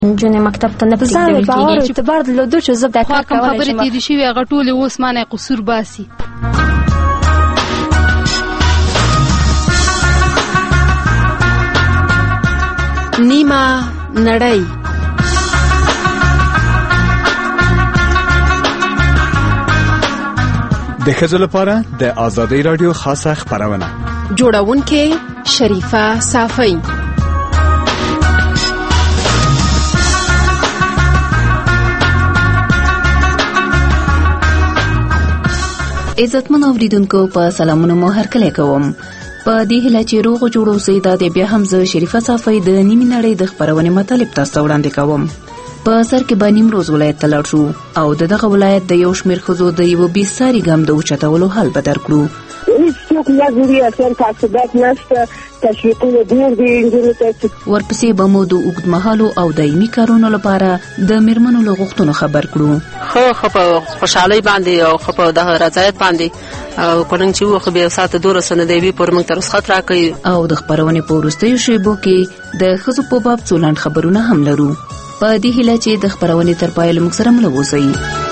نجونې مکتب ته نه پرېږدول کېږي. باور اعتبار درلودو چې زه دا کار کولی شم. خبرې تېرې شوي هغه ټولې اوس مانه قصور باسي. نیمه نړۍ. د ښځو لپاره د آزادۍ راډیو خاصه خپرونه. جوړونکې شریفه صافی. عزتمن اوریدونکو په سلامونو مو هرکلی کوم. په دې هیله چې روغ جوړ اوسئ. دا د بیا هم زه شریفه صافی د نیمې نړۍ د خپرونې مطالب تاسو ته وړاندې کوم. په سر کې به نیمروز ولایت ته لاړ شو او دغه ولایت د یو شمېر ښځو د یوه بېساري ګام د اوچتولو حال به درکړو. هیڅوک نه ګوري، اصلا تعصبات نشته، تشویقونه ډېر دي نجونو ته. ورپسې به مو د اوږدمهالو او دایمي کارونو لپاره د میرمنو له غوښتنو خبر کړو. خو په خوشحالۍ باندې او خو په دغه رضایت باندې او کولنګ چې وخت به ساته 200 نه دی پر موږ تر رخصت راکړي. او د خبرونې په وروستیو شیبو کې د ښځو په باب څو لنډ خبرونه هم لرو. په دې هیله چې د خبرونې تر پایه له موږ سره مل اوسئ.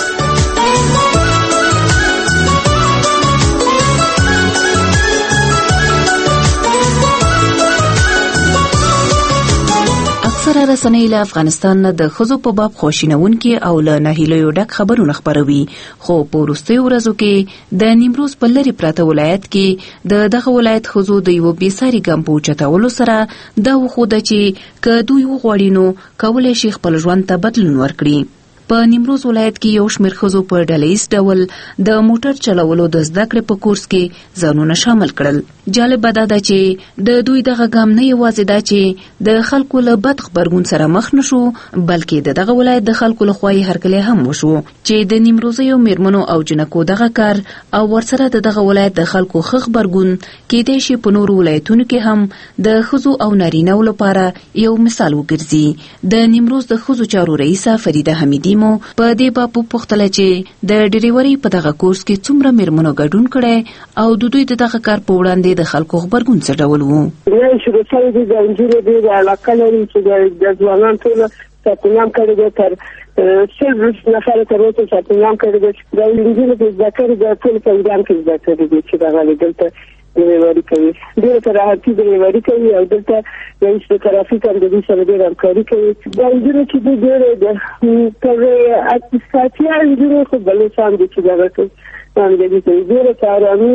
اکثره رسنۍ له افغانستان نه د ښځو په باب خواشینونکي او له ناهیلیو ډک خبرونه خپروي، خو په وروستیو ورځو کې د نیمروز په لرې پراته ولایت کې د دغه ولایت ښځو د یوه بېساري ګام په اوچتولو سره دا وښوده چې که دوی وغواړي نو کولی شي خپل ژوند ته بدلون ورکړي. په نیمروز ولایت کې یو شمېر ښځو په ډلهییز ډول د موټر چلولو د زده کړې په کورس کې ځانونه شامل کړل. جالبه دا ده چې د دوی دغه ګام نه یوازې دا چې د خلکو له بد غبرګون سره مخ نه شو، بلکې د دغه ولایت د خلکو لخوا یې هرکلی هم وشو چې د نیمروزیو میرمنو او جنکو دغه کار او ورسره د دغه ولایت د خلکو ښه غبرګون کېدای شي په نورو ولایتونو کې هم د ښځو او نارینه‌و لپاره یو مثال وګرځي. د نیمروز د ښځو چارو رئیسه فریده حمیدي مو په دې باب وپوښتله چې د ډریورۍ په دغه کورس کې څومره میرمنو ګډون کړی او د دوی د دغه کار په وړاندې د خلکو غبرګون څه ډول و. نه شروع شوی دی د نجونو ډېره علاقه لري چې د ځوانان ټول ثبتنام کړی دی، تر 100 نفره تر اوسه ثبتنام کړی دی. د نجونو په زده کړې د ټول په ایران کې زده کړې دي چې دغه دلته ډریوري کوي، ډېره په راحتي ډریوري کوي او دلته رئیس د ترافیک هم د دوی سره ډېره همکاري کوي. دا نجونې چې دوی ډېرې تر اقتصادي نجونې خو بلوچان دي چې دغه کوي همدغې کوي، ډېره په ارامي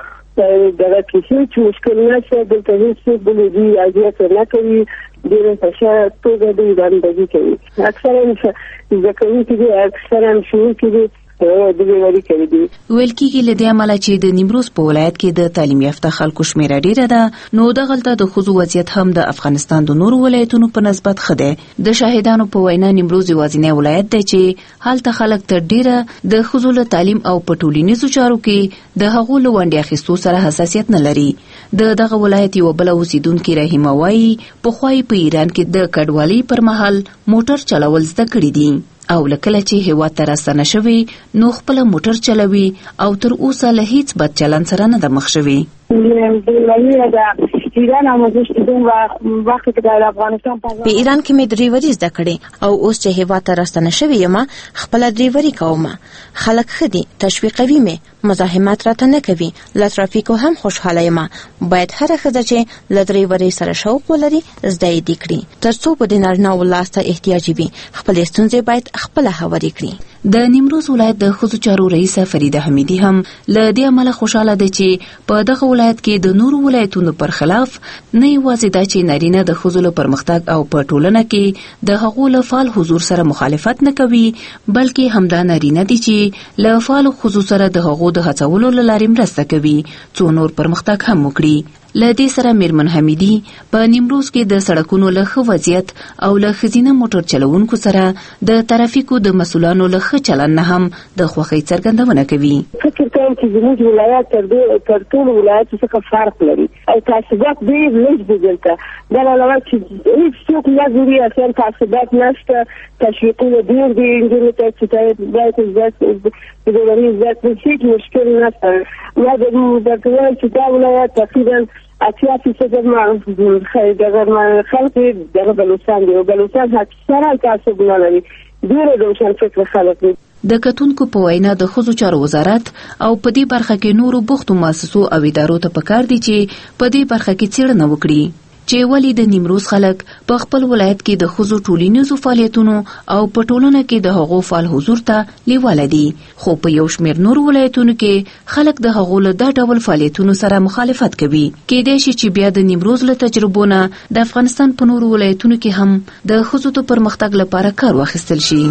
دغه کې هیڅ مشکل نشته. دلته هیڅ بلې دوی اذیت نه کوي، ډېره په ښه توګه دوی بندګي کوي. اکثرا زده کوونکي دي، اکثرا ښوونکي دي ویل کېږي له دې امله چې د نیمروز په ولایت کې د تعلیم یافته خلکو شمیره ډیره ده، نو دغلته د ښځو وضعیت هم د افغانستان د نورو ولایتونو په نسبت ښه دی. د شاهدانو په وینا نیمروز یوازینی ولایت دی چې هلته خلک تر ډیره د ښځو له تعلیم او په ټولنیزو چارو کې د هغو له ونډې اخیستو سره حساسیت نه لري. د دغه ولایت یوه بله اوسیدونکې رحیمه وایي پخوا یې په ایران کې د کډوالۍ پر مهال موټر چلول زده کړي دي او لکله چې هیواد ته راستنه شوي نو خپله موټر چلوي او تر اوسه له هیڅ بد چلند سره نه ده مخ شوي. په ایران کې مې ډریوري زده کړې او اوس چې هیواد ته راستنه شوې یم خپله ډریوري کوم. خلک ښه دي، تشویقوي مې، مزاحمت راته نه کوي، له ترافیکو هم خوشحاله یم. باید هره ښځه چې له ډریورۍ سره شوق ولري زده یې دې کړي تر څو به د نارینه‌و لاس ته احتیاجي وي. خپلې ستونزې باید خپله هوارې کړي. د نیمروز ولایت د ښځو چارو رئیسه فریده حمیدي هم له دې امله خوشحاله ده چې په دغه ولایت کې د نورو ولایتونو پر خلاف نه یوازې دا چې نارینه د ښځو له پرمختګ او په ټولنه کې د هغو له فعال حضور سره مخالفت نه کوي، بلکې همدا نارینه دي چې له فعالو ښځو سره د هغو د هڅولو له لارې مرسته کوي څو نور پرمختګ هم وکړي. له دې سره میرمن حمیدي په نیمروز کې د سړکونو له ښه وضعیت او له ښځینه موټر چلوونکو سره د ترافیکو د مسؤلانو له ښه چلند نه هم د خوښۍ څرګندونه کوي. فکر کوم چې زموږ ولایت تر ټولو ولایتو څخه فرق لري او تعصبات ډېر لږ دي دلته. دا له علاوه چې هیڅوک نه ګوري، اصلا تعصبات نشته، تشویقونه ډېر دي نجونو ته چې باید زده کړي، هیڅ مشکل نشته. ما درته ووایم چې دا ولایت تقریبا 80% ما خلک دغه بلوچستان دي او بلوچستان اکثرا تعصب نه لري ډېر روشن فکر خلک دي. د کتونکو په وینا د ښځو چارو وزارت او په دې برخه کې نورو بوختو مؤسسو او ادارو ته پکار دي چې په دې برخه کې څېړنه وکړي چې ولې د نیمروز خلک په خپل ولایت کې د ښځو ټولنیزو فعالیتونو او په ټولنه کې د هغو فعال حضور ته لیواله دي، خو په یو شمېر نورو ولایتونو کې خلک د هغو له دا ډول فعالیتونو سره مخالفت کوي. کېدای شي چې بیا د نیمروز له تجربو نه د افغانستان په نورو ولایتونو کې هم د ښځو د پرمختګ لپاره کار واخیستل شي.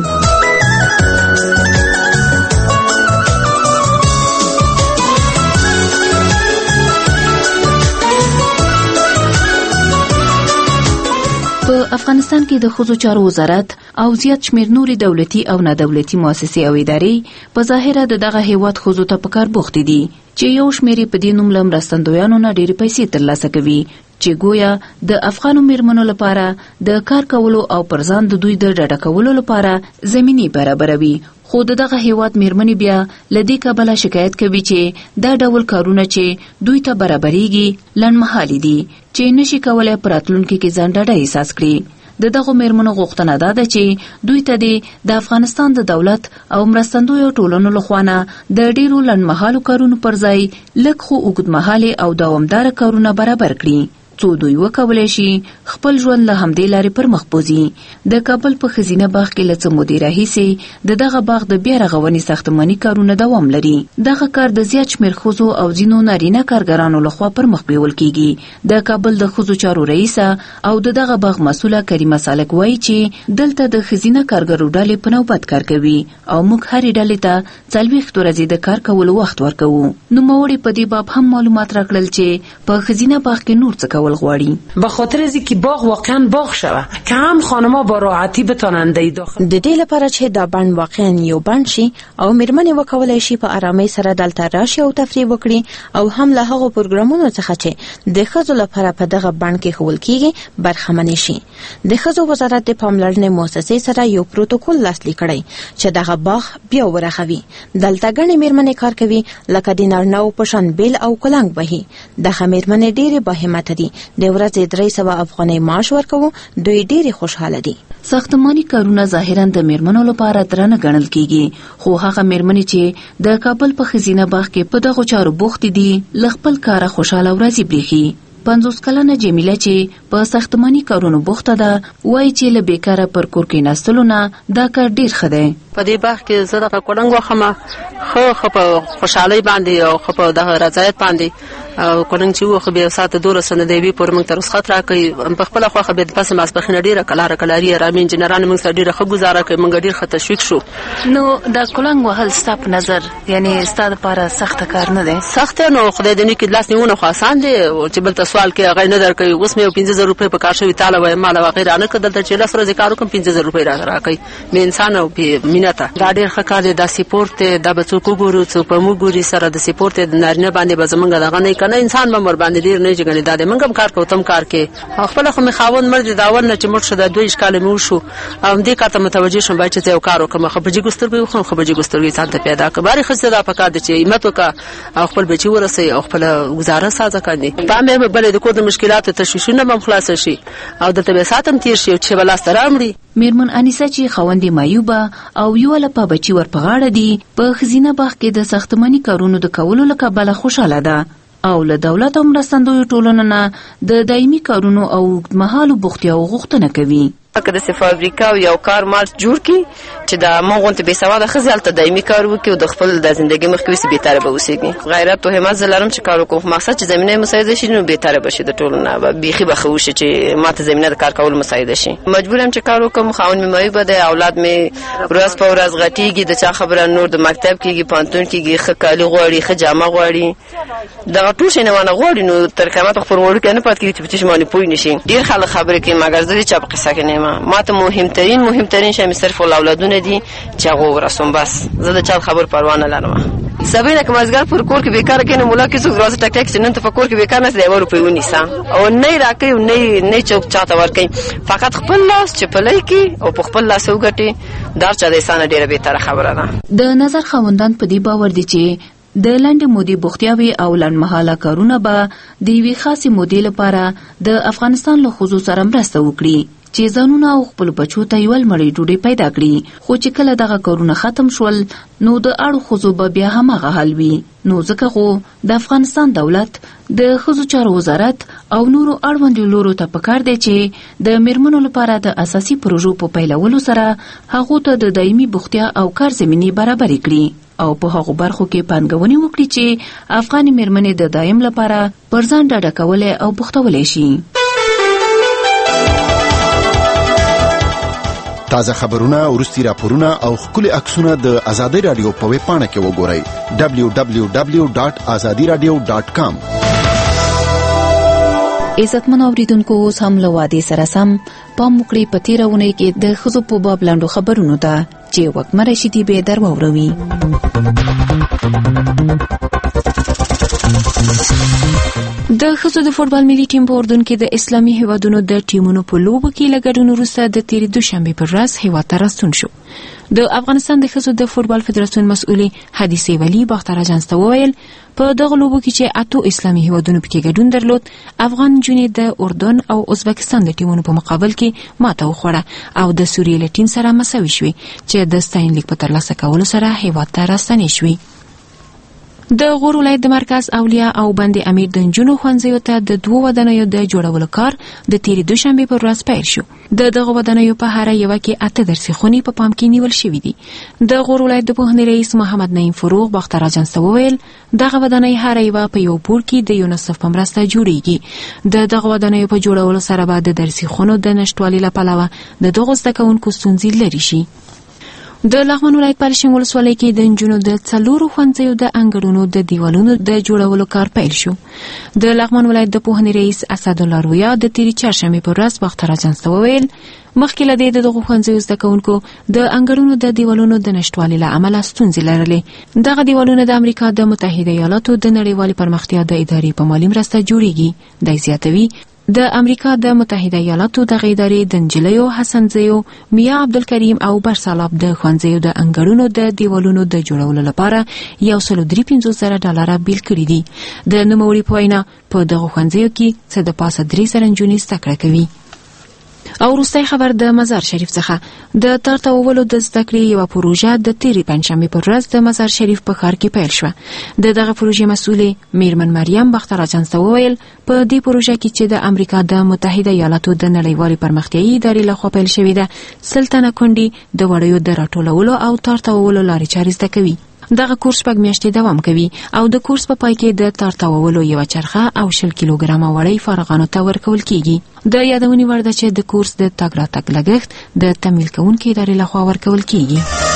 په افغانستان کې د ښځو چارو وزارت او زیات شمېر نورې دولتي او نادولتي مؤسسې او ادارې په ظاهره د دغه هیواد ښځو ته په کار بوختې دي چې یو شمېر په دې نوم له مرستندویانو نه ډېرې پیسې ترلاسه کوي چې گویا د افغانو میرمنو لپاره د کار کولو او پر ځان د دوی د ډاډه کولو لپاره زمینی برابروي. خو دغه هیواد میرمنې بیا لدې کبله شکایت کوي چې دا ډول کارونه چې دوی ته برابرېږي لنډمهالي دي چې نشي کولای په راتلونکي کې ځان ډاډه احساس کړي. د دغو میرمنو غوښتنه دا ده چې دوی ته د افغانستان د دولت او مرستندویو ټولنو لخوا نه د ډیرو لنډمهالو کارونو پر ځای لږ خو اوږدمهالي او دوامداره کارونه برابر کړي څو دوی وکولای شي خپل ژوند له همدې لارې پر مخ بوځي. د کابل په ښځینه باغ کې له څه مودې راهیسې د دغه باغ د بیا رغونې ساختماني کارونه دوام لري. دغه کار د زیات شمېر ښځو او ځینو نارینه کارګرانو لخوا پر مخ بیول کیږي. د کابل د ښځو چارو رئیسه او د دغه باغ مسؤله کریمه سالک وایي چې دلته د ښځینه کارګرو ډلې په نوبت کار کوي او موږ هرې ډلې ته 40 ورځې د کار کولو وخت ورکوو. نوموړې په دې باب هم معلومات راکړل چې په ښځینه باغ کې نور څه کول غواړي. به خاطر از اینکه باغ واقعا باغ شوه که هم خانم‌ها با راحتی بتونن داخل د دې لپاره چې دا بند واقعا یو بند شي او میرمنې وکولای شي په آرامۍ سره دلته راشي او تفریح وکړي او هم له هغو پروګرامونو څخه چې د ښځو لپاره په دغه بند کې ښوول کیږي برخمنې شي. د ښځو وزارت د پاملرنې مؤسسې سره یو پروتوکول لاسلیک کړی چې دغه باغ بیا ورغوي. دلته ګڼې میرمنې کار کوي لکه د نارینه‌وو په شان بیل او کلنګ وهي. دغه میرمنې ډېرې باهمته دي. د ورځې 300 افغانۍ معاش ورکوو. دوی ډېرې خوشحاله دي. ساختماني کارونه ظاهرا د میرمنو لپاره درنه ګڼل کیږي، خو هغه میرمنې چې د کابل په ښځینه باغ کې په دغو چارو بوختې دي له خپل کاره خوشحاله ورځې برېښي. 50 کلنه جمیله چې په ساختماني کارونو بوخته ده وایي چې له بیکاره پر کور کېناستلو نه دا کار ډېر ښه دی. په دې باغ کې زه دغه کولنګ وخمه ښه په خوشحالۍ باندې او ښه په دغه رضایت باندې او کولنګ چې وخه بیا ساعت 12 نه دی وی پر موږ تر رخصت راکړي په خپل خوخه به پس ماسپخینه ډیره کلاره کلاري رامین جنرال موږ سره ډیره ښه گزاره کوي. موږ ډیر ښه تشویق شو. نو دا کولنګ وهل ستاسو په نظر یعنی ستاسو لپاره سخت کار نه دی؟ سخت نه، خدای دې نه کې لاس نیونه خو آسان دی چې بل ته سوال کې غي نه درکوي. اوس مې 15000 روپۍ په کار شوی تعالی وای مال وغیرہ نه کدل چې لاس ورځ کارو کوم 15000 روپۍ راکړي. مې انسان او مینته دا ډیر ښه کار دی. دا سپورت د بچو کوګورو څو په موګوري سره د سپورت د نارینه باندې به زمونږ دغه نه کنه انسان به باندې ډیر نه جګړې دا موږ هم کار کوو تم کار کې خپل خو مې خاوند مرد داول نه چې موږ شو د 2 اشکال مو شو او دې کارته متوجه شوم باید چې یو کار وکم. خو بجې ګسترګي خو بجې ګسترګي ځان ته پیدا کباري خسته دا پکار دي چې همت وکا او خپل بچي ورسي او خپل گزاره سازه کړي. په مې بل د کور د مشکلاتو تشویشونه هم خلاص شي او د طبيعت ساتم تیر شي چې بلاست رامړي. میرمن انیسه چې خوندې مایوبه او یو لپاره بچي ورپغاړه دي په خزینه باغ کې د ساختماني کارونو د کولو لکه بل خوشاله ده او له دولت او مرستندویو ټولنو نه د دایمي کارونو او مهالو بوختیاو غوښتنه کوي. که د فابریکا او یو کار مال جوړ کی چې د مونږ ته به سواده خزل ته دایمي کار وکي او د خپل د ژوندۍ مخکوي به تر به وسیږي. غیرت او همت زلرم چې کار وکم مقصد چې زمينه مساعده شي نو به تر به شي د ټولنه به بيخي به خوش چې ماته زمينه د کار کول مساعده شي. مجبورم چې کار وکم خاون مې مې بده اولاد مې ورځ په ورځ غټيږي د چا خبره نور د مکتب کېږي پانتون کېږي خکالي غوړي خجامه غوړي دا ټول شي نه ونه غوړي نو تر قیامت خو ورور کې نه پات کېږي چې چې مونږ پوي نشي. ډیر خلک خبره کوي مګر زه چې په قصه کې نه ما ته مهمترین شی صرف اولادونه دي چې هغه ورسوم بس زه د چا خبر پروا نه لرم. سبینه که مازګر پر کور کې بیکار کینې مولا کې څو ورځې ټک ټک چې نن ته په کور کې بیکار نه دی ور په ونیسا او نه راکې نه چوک چاته ورکې فقط خپل لاس چې پلای کې او په خپل لاس وګټي دا چې د انسان ډیره به تر خبره ده. د نظر خوندان په دې باور دي چې د لنډ مودې بوختیاوي او لنډمهاله کارونه به د یوې خاصې مودې لپاره د افغانستان له ښځو سره مرسته وکړي چې ځانونه او خپل بچو ته یو لمړی ډوډۍ پیدا کړي. خو چې کله دغه کارونه ختم شول نو د اړو ښځو به بیا هماغه حال وي. نو ځکه خو د افغانستان دولت د ښځو چارو وزارت او نورو اړوندو لورو ته پکار دی چې د میرمنو لپاره د اساسي پروژو په پیلولو سره هغو ته د دایمي بوختیا او کار زمینې برابرې کړي او په هغو برخو کې پانګونې وکړي چې افغاني میرمنې د دایم لپاره پر ځان ډاډه کولی او بوختولی شي. تازه خبرونه، وروستي راپورونه او ښکلي عکسونه د آزادۍ راډیو په ویب پاڼه کې وګورئ www.azadiradio.com. عزتمن اوریدونکو، اوس هم له وادي سره سم پام وکړئ په تېره اونۍ کې د ښځو په باب لنډو خبرونو ته چې وږمه رشیدي به در واوروي. د ښځو د فوټبال ملي ټیم په اردن کې د اسلامي هیوادونو د ټیمونو په لوبو کې له ګډون وروسته د تېرې دوشنبې پر ورځ هیواد ته راستون شو. د افغانستان د ښځو د فوټبال فدراسیون مسؤلې حدیثې ولی باختر اجانس ته وویل په دغه لوبو کې چې 8 اسلامي هیوادونو پکې ګډون درلود، افغان نجونې د اردن او ازبکستان د ټیمونو په مقابل کې ماته وخوړه او د سوریې له ټیم سره مساوي شوې چې د ستاینلیک په ترلاسه کولو سره هیواد ته راستنې شوې. د غور ولایت د مرکز اولیا او بند امیر د نجونو ښوونځیو ته د 2 ودانیو د جوړولو کار د تېرې دوشنبې پر ورځ پیل شو. د دغه ودانیو په هر یوه کې 8 درسي خونې په پام کې نیول شوي دي. د غور ولایت د پوهنې رئیس محمد نعیم فروغ باختر اجانس ته وویل دغه ودانۍ هر یوه په یو پور کې د یونیسف په مرسته جوړیږي. د دغه ودانیو په جوړولو سره به د درسي خونو د نشټوالي له پلوه د دغو زده کوونکو ستونزې لرې شي. د لغمان ولایت په شینګل ولسوالۍ کې د نجونو د 4 ښوونځیو د انګړونو د دیوالونو د جوړولو کار پیل شو. د لغمان ولایت د پوهنې رئیس اسدالله رویا د تېرې چهارشنبې په ورځ باختر اجانس ته وویل مخکې له دې د دغو ښوونځیو زده کوونکو د انګړونو د دیوالونو د نشټوالي له امله ستونزې لرلې. دغه دیوالونه د امریکا د متحده ایالاتو د نړیوالې پرمختیا د ادارې په مالي مرسته جوړیږي. دی زیاتوي د امریکا د متحده ایالاتو د ادارې د نجلیو حسنزیو میا عبدالکریم او برسالاب د ښوونځیو د انګړونو د دیوالونو د جوړولو لپاره $153,000 بیل کړي دي. د نوموړي په وینا په دغه ښوونځیو کې څه د پاسه 3 زره نجونې زده کړه کوي. او وروستی خبر د مزار شریف څخه د ترتاولو د زده کړې یوه پروژه د تېرې پنجشنبې پر ورځ د مزار شریف په ښار کې پیل شوه. د دغه پروژې مسؤلې میرمن مریم باختر اجانس ته وویل په دې پروژه کې چې د امریکا د متحده ایالاتو د نړیوالې پرمختیایي ادارې لخوا پیل شوې ده 100 تنه کونډې د وړیو د راټولولو او ترتاولو لارې چارې زده کوي. دغه کورس 6 میاشتې دوام کوي او د کورس په پای کې د ترتاولو یو چرخه او 10 کیلوګرامه وړۍ فارغانو ته ورکول کیږي. د یادونې وړ ده چې د کورس د تګ راتګ لګښت د تمویل کوونکې ادارې لخوا ورکول کیږي.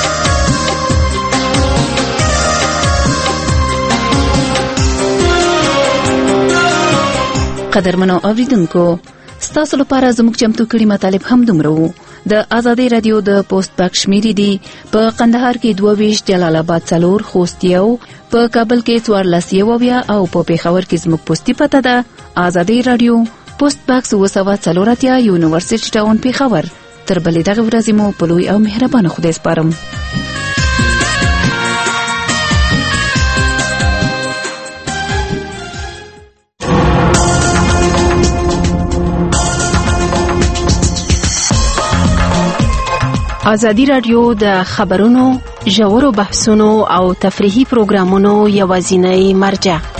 قدرمنو اوریدونکو، ستاسو لپاره زموږ چمتو کړي مطالب هم دومره وو. د آزادۍ رادیو د پوسټ باک شمیرې دي په قندهار کې 22، جلال آباد 4، خوست 1، په کابل کې 14 او په پېښور کې زموږ پوسټي پته ده آزادۍ رادیو پوسټ باکس 240 یونیورسيټي ټاون پېښور. تر بلې دغه ورځې مو په لوی او مهربانه خدای سپارم. ازادي رادیو د خبرونو، ژورو بحثونو او تفریحي پروګرامونو یوازینی مرجع